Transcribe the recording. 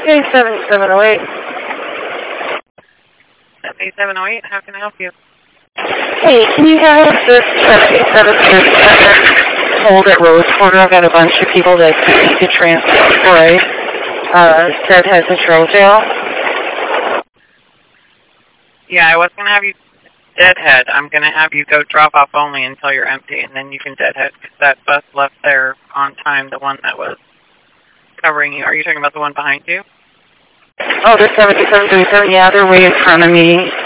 Okay, 7708. 7708, how can I help you? Hey, can you have this 787 hold at Rose Corner? I've got a bunch of people that need to transport Deadhead to Trojail. Yeah, I was going to have you Deadhead. I'm going to have you go drop off only until you're empty, and then you can Deadhead, because that bus left there on time, the one that was covering you. Are you talking about the one behind you? Oh, the 7737, yeah, they're way in front of me.